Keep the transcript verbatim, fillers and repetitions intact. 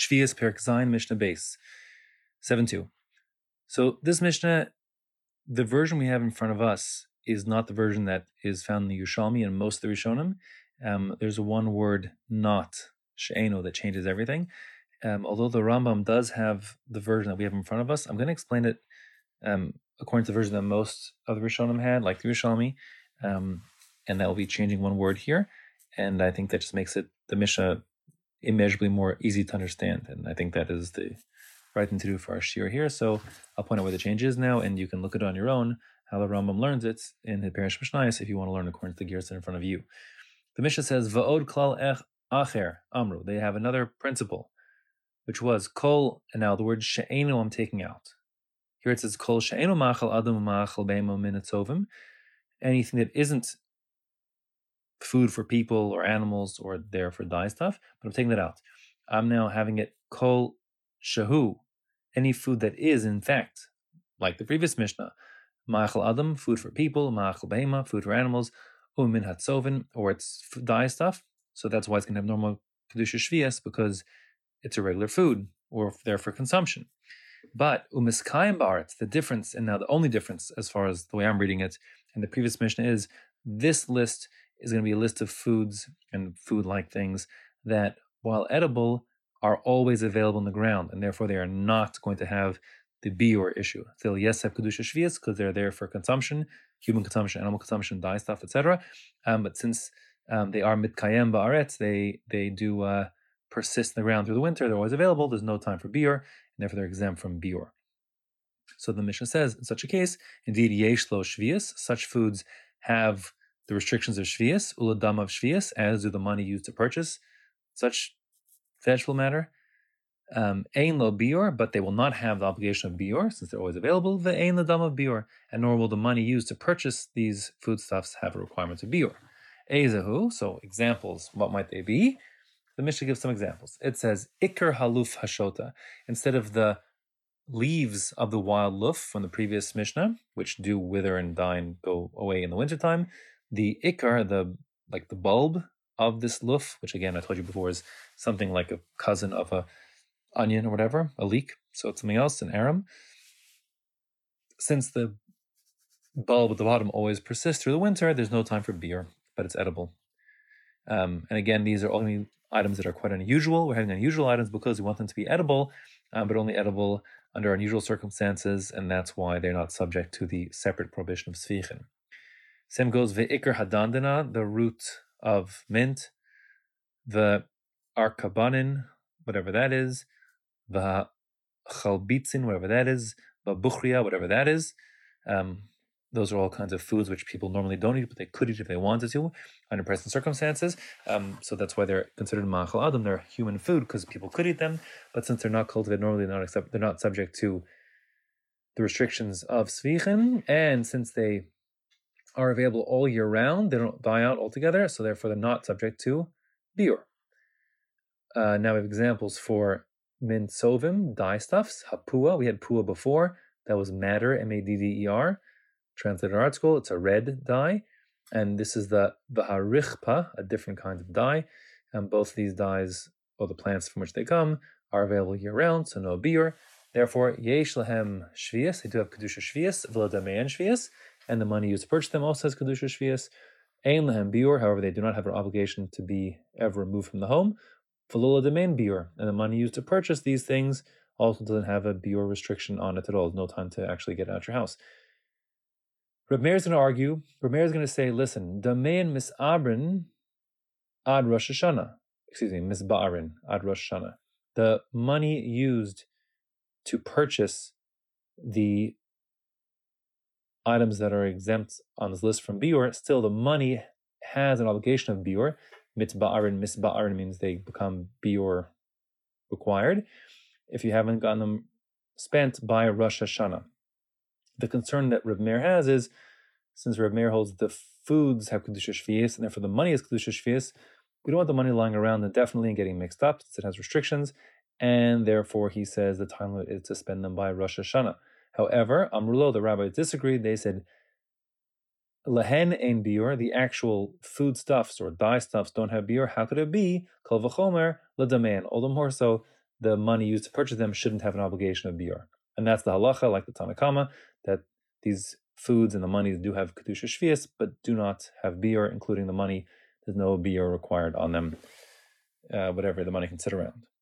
Shvius Perek Zayin Mishnah Base seven two. So this Mishnah, the version we have in front of us is not the version that is found in the Yerushalmi and most of the Rishonim. Um, there's a one word not, she'eno, that changes everything. Um, although the Rambam does have the version that we have in front of us, I'm going to explain it um, according to the version that most of the Rishonim had, like the Yerushalmi, um, and that will be changing one word here. And I think that just makes it, the Mishnah, immeasurably more easy to understand. And I think that is the right thing to do for our shiur here. So I'll point out where the change is now, and you can look it on your own, how the Rambam learns it in the Parish Mishnayos if you want to learn according to the Gersa in front of you. The Mishnah says, Va'od klal ech acher amru. They have another principle, which was kol, and now the word she'enu I'm taking out. Here it says kol she'enu machal adam machal beimo min atzovim. Anything that isn't food for people or animals or there for dye stuff, but I'm taking that out. I'm now having it kol shahu, any food that is, in fact, like the previous Mishnah, ma'achal adam, food for people, ma'achal behema, food for animals, umin hatzovin, or it's dye stuff. So that's why it's going to have normal kedusha shvius, because it's a regular food or there for consumption. But umiskayim ba'aretz, the difference, and now the only difference as far as the way I'm reading it and the previous Mishnah is, this list is going to be a list of foods and food-like things that, while edible, are always available in the ground, and therefore they are not going to have the biur issue. They'll yes have kedusha shvius because they're there for consumption, human consumption, animal consumption, dye stuff, et cetera. Um, but since um, they are mitkayem ba'aretz, they they do uh, persist in the ground through the winter. They're always available. There's no time for biur, and therefore they're exempt from biur. So the Mishnah says, in such a case, indeed yesh lo shvius, such foods have the restrictions of shvius, uladam of shvius, as do the money used to purchase such vegetable matter. Um, ein lo biur, but they will not have the obligation of biur, since they're always available. The ein ladam of biur, and nor will the money used to purchase these foodstuffs have a requirement of biur. Ezehu, so examples, what might they be? The Mishnah gives some examples. It says, ikar haluf hashota, instead of the leaves of the wild luf from the previous Mishnah, which do wither and die and go away in the wintertime, the ikar, the like the bulb of this luf, which again I told you before is something like a cousin of a onion or whatever, a leek, so it's something else, an arum. Since the bulb at the bottom always persists through the winter, there's no time for biur, but it's edible. Um, and again, these are only items that are quite unusual. We're having unusual items because we want them to be edible, um, but only edible under unusual circumstances, and that's why they're not subject to the separate prohibition of svichen. Same goes ve'ikar hadandana, the root of mint, the arkabanin, whatever that is, the chalbitzin, whatever that is, the buchria, whatever that is. Um, those are all kinds of foods which people normally don't eat, but they could eat if they wanted to under present circumstances. Um, so that's why they're considered ma'achal adam. They're human food because people could eat them, but since they're not cultivated normally, they're not, accept, they're not subject to the restrictions of svichen, and since they are available all year round, they don't die out altogether, so therefore they're not subject to biur. Uh, now we have examples for min sovim, dye stuffs, hapua. We had pua before. That was madder, M A D D E R. Translated art school, it's a red dye. And this is the v'harichpa, a different kind of dye. And both of these dyes, or the plants from which they come, are available year round, so no biur. Therefore, yesh lahem shvius, they do have kedusha shvius, v'ladameyan shvius, and the money used to purchase them also has kedusha shvius. Ein lahem biur, however, they do not have an obligation to be ever removed from the home. V'lo ladameyan biur, and the money used to purchase these things also doesn't have a biur restriction on it at all. There's no time to actually get out your house. Reb Meir is going to argue. Reb Meir is going to say, listen, damein misabrin ad Rosh Hashanah. Excuse me, misba'arin ad Rosh Hashanah. The money used to purchase the items that are exempt on this list from biur, still the money has an obligation of biur. Mitba'arin, misba'arin means they become biur required if you haven't gotten them spent by Rosh Hashanah. The concern that Reb Meir has is, since Reb Meir holds the foods have kedusha shvius, and therefore the money is kedusha shvius, we don't want the money lying around indefinitely and getting mixed up, since it has restrictions, and therefore he says the time limit is to spend them by Rosh Hashanah. However, Amrulo, the rabbis disagreed. They said, Lehen ein biur, the actual foodstuffs or dye stuffs don't have biur. How could it be? Kol v'chomer l'damein. All the more so the money used to purchase them shouldn't have an obligation of biur. And that's the halacha, like the Tanna Kama, that these foods and the money do have kedusha shvius, but do not have biur, including the money. There's no biur required on them, uh, whatever the money can sit around.